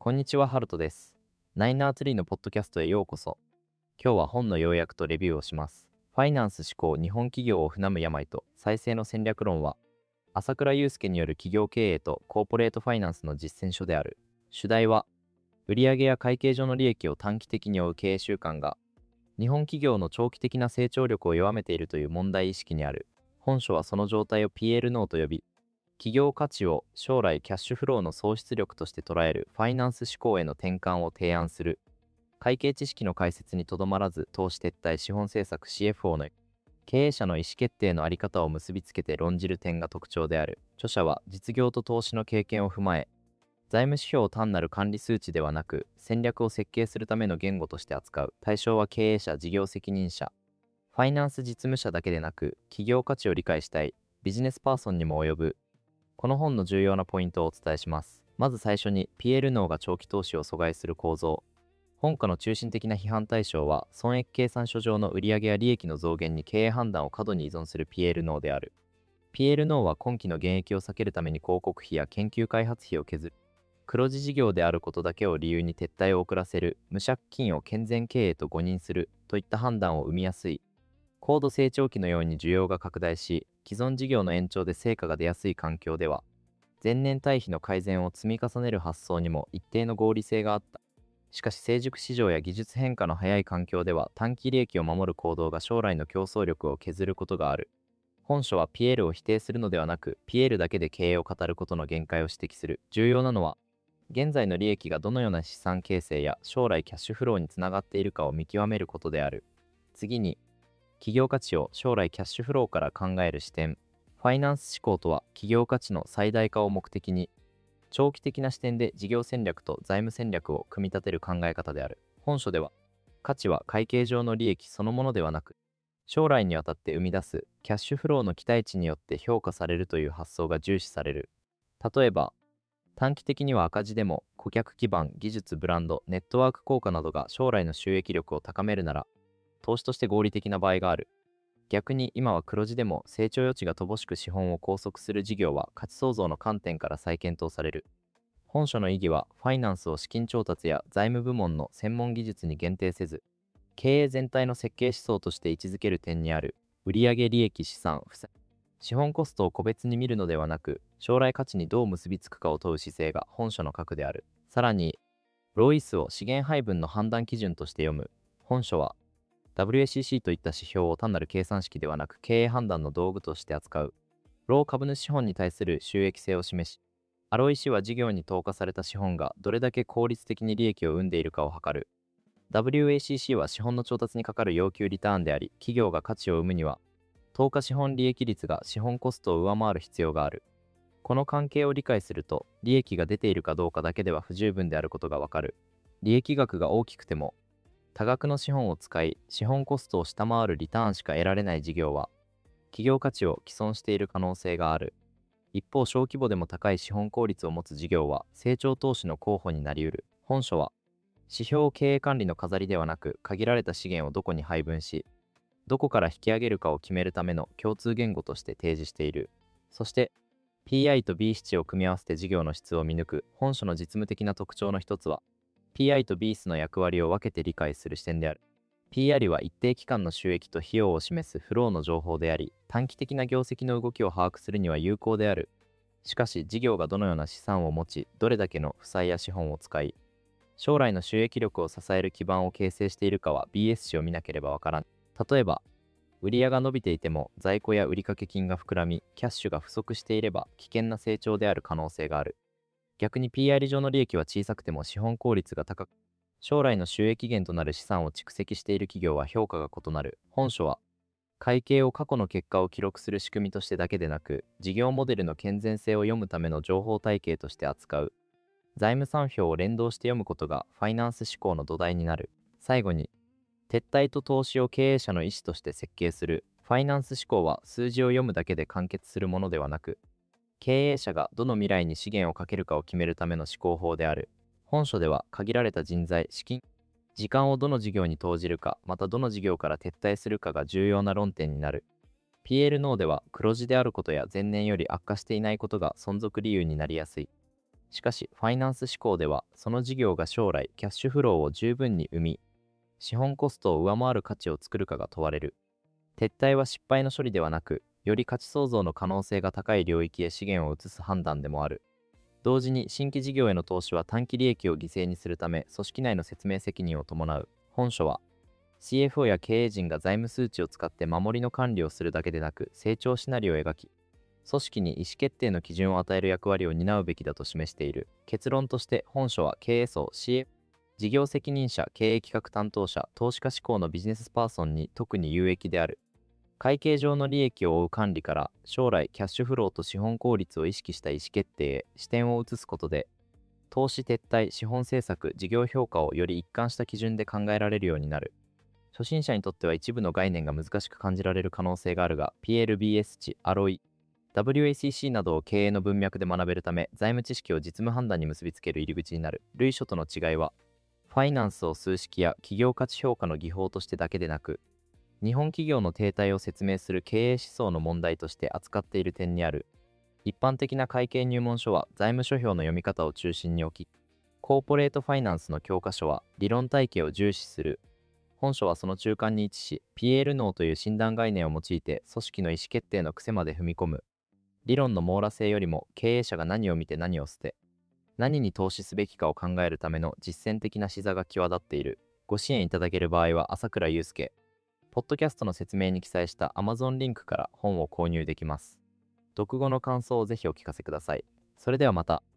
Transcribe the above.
こんにちは、ハルトです。ナイナーツリーのポッドキャストへようこそ。今日は本の要約とレビューをします。ファイナンス思考日本企業を船む病と再生の戦略論は、朝倉祐介による企業経営とコーポレートファイナンスの実践書である。主題は、売上や会計上の利益を短期的に追う経営習慣が、日本企業の長期的な成長力を弱めているという問題意識にある。本書はその状態を PL ノーと呼び、企業価値を将来キャッシュフローの創出力として捉えるファイナンス思考への転換を提案する。会計知識の解説にとどまらず、投資撤退資本政策 CFO の経営者の意思決定の在り方を結びつけて論じる点が特徴である。著者は実業と投資の経験を踏まえ、財務指標を単なる管理数値ではなく、戦略を設計するための言語として扱う。対象は経営者、事業責任者、ファイナンス実務者だけでなく、企業価値を理解したいビジネスパーソンにも及ぶ。この本の重要なポイントをお伝えします。まず最初に、PL 脳が長期投資を阻害する構造。本科の中心的な批判対象は、損益計算書上の売上や利益の増減に経営判断を過度に依存する PL 脳である。PL 脳は今期の減益を避けるために広告費や研究開発費を削る。黒字事業であることだけを理由に撤退を遅らせる。無借金を健全経営と誤認する。といった判断を生みやすい。高度成長期のように需要が拡大し、既存事業の延長で成果が出やすい環境では、前年対比の改善を積み重ねる発想にも一定の合理性があった。しかし成熟市場や技術変化の早い環境では、短期利益を守る行動が将来の競争力を削ることがある。本書は PL を否定するのではなく、PL だけで経営を語ることの限界を指摘する。重要なのは、現在の利益がどのような資産形成や将来キャッシュフローにつながっているかを見極めることである。次に、企業価値を将来キャッシュフローから考える視点。ファイナンス思考とは、企業価値の最大化を目的に、長期的な視点で事業戦略と財務戦略を組み立てる考え方である。本書では、価値は会計上の利益そのものではなく、将来にわたって生み出すキャッシュフローの期待値によって評価されるという発想が重視される。例えば、短期的には赤字でも顧客基盤、技術、ブランド、ネットワーク効果などが将来の収益力を高めるなら、投資として合理的な場合がある。逆に今は黒字でも成長余地が乏しく資本を拘束する事業は価値創造の観点から再検討される。本書の意義は、ファイナンスを資金調達や財務部門の専門技術に限定せず、経営全体の設計思想として位置づける点にある。売上利益資産負債、資本コストを個別に見るのではなく、将来価値にどう結びつくかを問う姿勢が本書の核である。さらに、ロイスを資源配分の判断基準として読む。本書は、WACC といった指標を単なる計算式ではなく経営判断の道具として扱う。ロー株主資本に対する収益性を示し、ROIC は事業に投下された資本がどれだけ効率的に利益を生んでいるかを測る。WACC は資本の調達にかかる要求リターンであり、企業が価値を生むには、投下資本利益率が資本コストを上回る必要がある。この関係を理解すると、利益が出ているかどうかだけでは不十分であることがわかる。利益額が大きくても、多額の資本を使い、資本コストを下回るリターンしか得られない事業は、企業価値を毀損している可能性がある。一方、小規模でも高い資本効率を持つ事業は、成長投資の候補になり得る。本書は、指標経営管理の飾りではなく、限られた資源をどこに配分し、どこから引き上げるかを決めるための共通言語として提示している。そして、PI と B 値を組み合わせて事業の質を見抜く。本書の実務的な特徴の一つは、PI と B 値の役割を分けて理解する視点である。PR は一定期間の収益と費用を示すフローの情報であり、短期的な業績の動きを把握するには有効である。しかし、事業がどのような資産を持ち、どれだけの負債や資本を使い、将来の収益力を支える基盤を形成しているかは BS 値を見なければわからん。例えば、売上が伸びていても在庫や売掛金が膨らみ、キャッシュが不足していれば危険な成長である可能性がある。逆に PR 上の利益は小さくても資本効率が高く、将来の収益源となる資産を蓄積している企業は評価が異なる。本書は、会計を過去の結果を記録する仕組みとしてだけでなく、事業モデルの健全性を読むための情報体系として扱う。財務算表を連動して読むことがファイナンス思考の土台になる。最後に、撤退と投資を経営者の意思として設計する。ファイナンス思考は数字を読むだけで完結するものではなく、経営者がどの未来に資源をかけるかを決めるための思考法である。本書では限られた人材、資金、時間をどの事業に投じるか、またどの事業から撤退するかが重要な論点になる。PL ノーでは黒字であることや前年より悪化していないことが存続理由になりやすい。 しかし、ファイナンス思考では、その事業が将来、キャッシュフローを十分に生み、資本コストを上回る価値を作るかが問われる。撤退は失敗の処理ではなく、より価値創造の可能性が高い領域へ資源を移す判断でもある。同時に新規事業への投資は短期利益を犠牲にするため、組織内の説明責任を伴う。本書は、CFO や経営陣が財務数値を使って守りの管理をするだけでなく、成長シナリオを描き、組織に意思決定の基準を与える役割を担うべきだと示している。結論として、本書は経営層、CFO、事業責任者、経営企画担当者、投資家志向のビジネスパーソンに特に有益である。会計上の利益を追う管理から、将来キャッシュフローと資本効率を意識した意思決定へ視点を移すことで、投資撤退、資本政策、事業評価をより一貫した基準で考えられるようになる。初心者にとっては一部の概念が難しく感じられる可能性があるが、PLBS 値、ROE、WACC などを経営の文脈で学べるため、財務知識を実務判断に結びつける入り口になる。類書との違いは、ファイナンスを数式や企業価値評価の技法としてだけでなく、日本企業の停滞を説明する経営思想の問題として扱っている点にある。一般的な会計入門書は財務諸表の読み方を中心に置き、コーポレートファイナンスの教科書は理論体系を重視する。本書はその中間に位置し、PL 脳という診断概念を用いて組織の意思決定の癖まで踏み込む。理論の網羅性よりも経営者が何を見て何を捨て、何に投資すべきかを考えるための実践的な視座が際立っている。ご支援いただける場合は朝倉祐介。ポッドキャストの説明に記載した Amazon リンクから本を購入できます。読後の感想をぜひお聞かせください。それではまた。